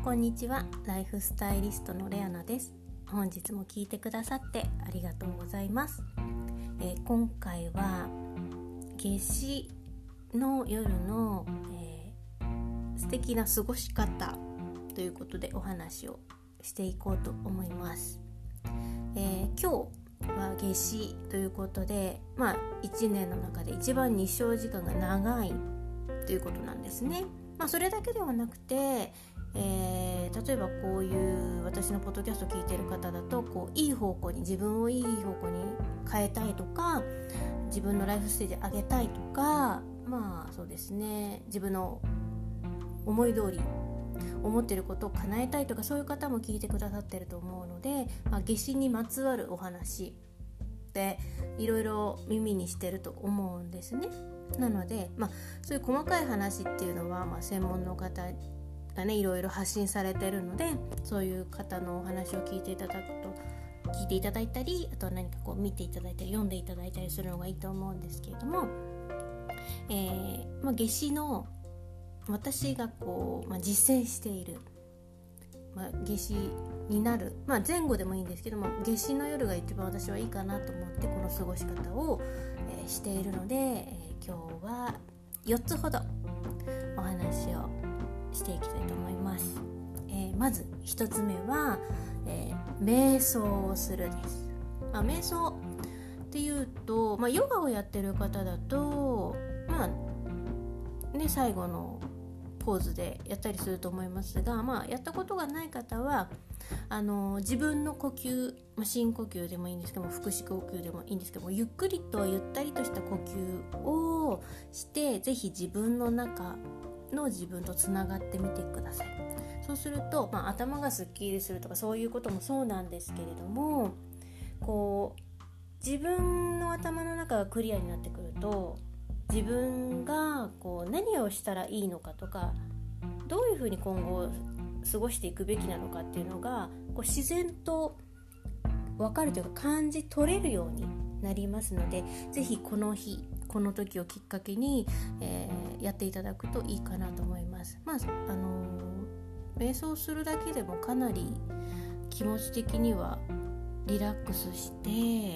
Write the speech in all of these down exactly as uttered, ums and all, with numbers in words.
こんにちは。ライフスタイリストのレアナです。本日も聞いてくださってありがとうございます。えー、今回は夏至の夜の、えー、素敵な過ごし方ということでお話をしていこうと思います。えー、今日は夏至ということで、まあいちねんの中で一番日照時間が長いということなんですね。まあそれだけではなくて、えー、例えばこういう私のポッドキャスト聞いてる方だとこういい方向に自分をいい方向に変えたいとか、自分のライフステージ上げたいとか、まあそうですね、自分の思い通り思っていることを叶えたいとか、そういう方も聞いてくださってると思うので、まあ、夏至にまつわるお話でいろいろ耳にしてると思うんですね。なので、まあ、そういう細かい話っていうのは、まあ、専門の方がねいろいろ発信されてるので、そういう方のお話を聞いていただくと聞いていただいたり、あとは何かこう見ていただいたり読んでいただいたりするのがいいと思うんですけれども、えーまあ、夏至の私がこう、まあ、実践している、まあ、夏至になる、まあ、前後でもいいんですけども、夏至の夜が一番私はいいかなと思ってこの過ごし方を、えー、しているので、えー、今日はよっつほどお話をしていきたいと思います。えー、まずひとつめは、えー、瞑想をするです。まあ、瞑想っていうと、まあ、ヨガをやってる方だと、まあね、最後のポーズでやったりすると思いますが、まあ、やったことがない方はあの自分の呼吸、まあ、深呼吸でもいいんですけども、腹式呼吸でもいいんですけども、ゆっくりとゆったりとした呼吸をして、ぜひ自分の中の自分とつながってみてください。そうすると、まあ、頭がすっきりするとかそういうこともそうなんですけれども、こう自分の頭の中がクリアになってくると、自分がこう何をしたらいいのかとか、どういうふうに今後過ごしていくべきなのかっていうのがこう自然と分かるというか感じ取れるようになりますので、ぜひこの日この時をきっかけに、えー、やっていただくといいかなと思います。まああのー、瞑想するだけでもかなり気持ち的にはリラックスして、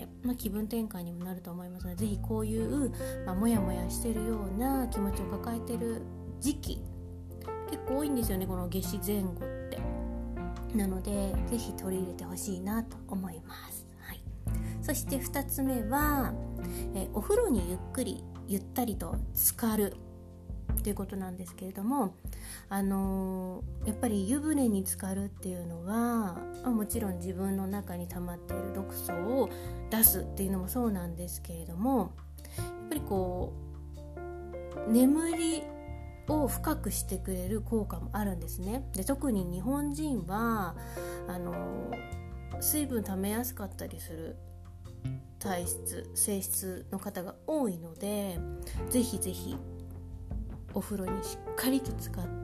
まあ、気分転換にもなると思いますので、ぜひこういう、まあ、もやもやしてるような気持ちを抱えてる時期結構多いんですよね、この夏至前後って。なのでぜひ取り入れてほしいなと思います。はい、そしてふたつめは、えお風呂にゆっくりゆったりと浸かるということなんですけれども、あのー、やっぱり湯船に浸かるっていうのはもちろん自分の中に溜まっている毒素を出すっていうのもそうなんですけれども、やっぱりこう眠りを深くしてくれる効果もあるんですね。で、特に日本人はあのー、水分溜めやすかったりする体質性質の方が多いので、ぜひぜひお風呂にしっかりと浸かって、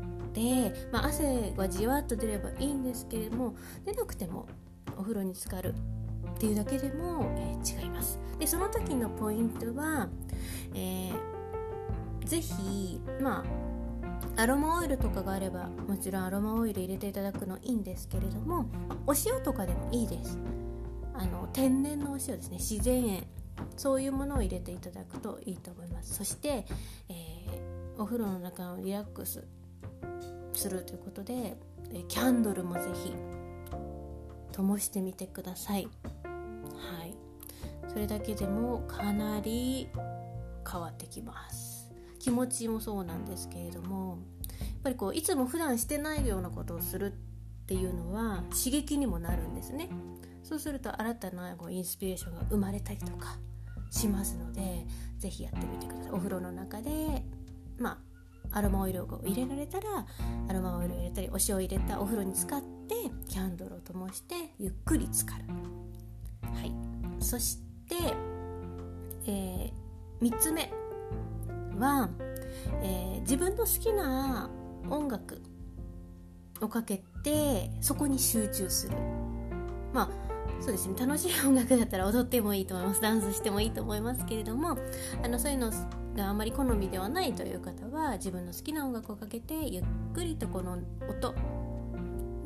まあ、汗がじわっと出ればいいんですけれども、出なくてもお風呂に浸かるっていうだけでも、えー、違います。で、その時のポイントは、えー、ぜひ、まあ、アロマオイルとかがあればもちろんアロマオイル入れていただくのいいんですけれども、お塩とかでもいいです。あの天然のお塩ですね、自然塩、そういうものを入れていただくといいと思います。そして、えーお風呂の中をリラックスするということで、キャンドルもぜひ灯してみてください。はい、それだけでもかなり変わってきます。気持ちもそうなんですけれども、やっぱりこういつも普段してないようなことをするっていうのは刺激にもなるんですね。そうすると新たなインスピレーションが生まれたりとかしますので、ぜひやってみてください。お風呂の中でまあ、アロマオイルを入れられたらアロマオイルを入れたり、お塩を入れたお風呂に浸かってキャンドルを灯してゆっくり浸かる。はい、そして、えー、みっつめは、えー、自分の好きな音楽をかけてそこに集中する。まあそうですね、楽しい音楽だったら踊ってもいいと思います。ダンスしてもいいと思いますけれども、あのそういうのがあまり好みではないという方は、自分の好きな音楽をかけてゆっくりとこの音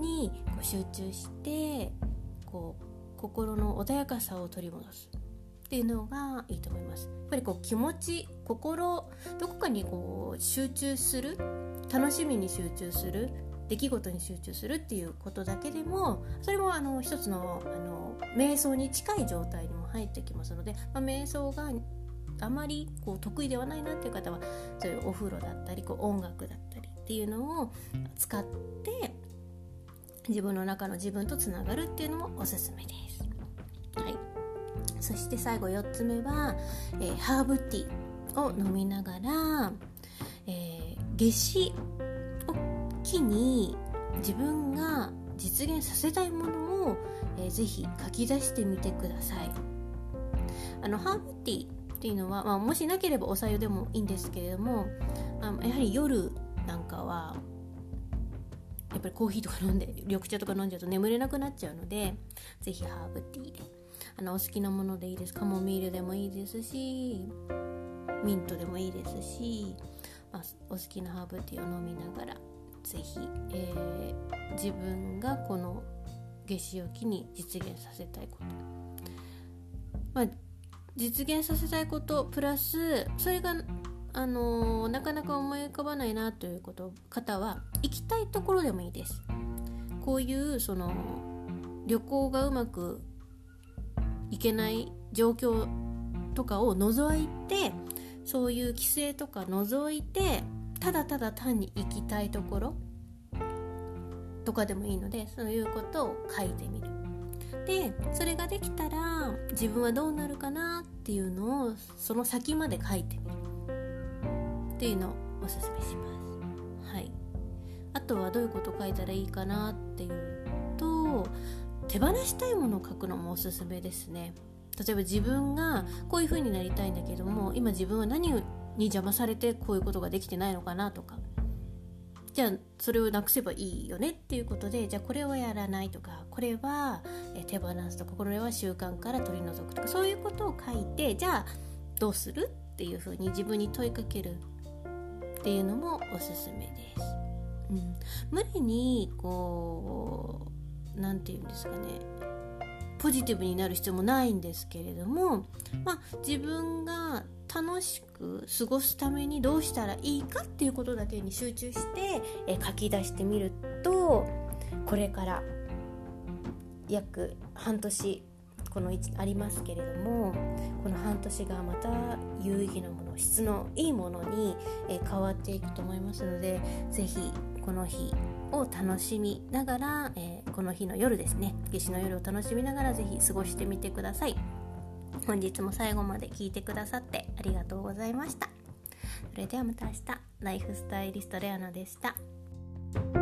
にこう集中してこう心の穏やかさを取り戻すっていうのがいいと思います。やっぱりこう気持ち、心どこかにこう集中する、楽しみに集中する、出来事に集中するっていうことだけでも、それもあの一つの、あの瞑想に近い状態にも入ってきますので、まあ、瞑想があまりこう得意ではないなっていう方は、そういうお風呂だったりこう音楽だったりっていうのを使って自分の中の自分とつながるっていうのもおすすめです。はい。そして最後よっつめは、えー、ハーブティーを飲みながら、えー、夏至を機に自分が実現させたいものを、えー、ぜひ書き出してみてください。あのハーブティーっていうのは、まあ、もしなければお茶湯でもいいんですけれども、あやはり夜なんかはやっぱりコーヒーとか飲んで緑茶とか飲んじゃうと眠れなくなっちゃうので、ぜひハーブティーで、あのお好きなものでいいです。カモミールでもいいですし、ミントでもいいですし、まあ、お好きなハーブティーを飲みながら、ぜひ、えー、自分がこの夏至を機に実現させたいこと、まあ、実現させたいことプラス、それがあのー、なかなか思い浮かばないなということ方は、行きたいところでもいいです。こういうその旅行がうまくいけない状況とかを除いて、そういう規制とか除いて、ただただ単に行きたいところとかでもいいので、そういうことを書いてみる。で、それができたら自分はどうなるかなっていうのをその先まで書いてみるっていうのをおすすめします。はい。あとはどういうことを書いたらいいかなっていうと、手放したいものを書くのもおすすめですね。例えば自分がこういう風になりたいんだけども、今自分は何に邪魔されてこういうことができてないのかなとか、じゃあそれをなくせばいいよねっていうことで、じゃあこれをやらないとか、これは手放すとか、これは習慣から取り除くとか、そういうことを書いて、じゃあどうするっていう風に自分に問いかけるっていうのもおすすめです。うん、無理にこうなんていうんですかね、ポジティブになる必要もないんですけれども、まあ、自分が楽しく過ごすためにどうしたらいいかっていうことだけに集中してえ書き出してみると、これから約半年このありますけれども、この半年がまた有意義なもの、質のいいものにえ変わっていくと思いますので、ぜひこの日を楽しみながら、えー、この日の夜ですね、夏至の夜を楽しみながらぜひ過ごしてみてください。本日も最後まで聞いてくださってありがとうございました。それではまた明日。ライフスタイリストレアナでした。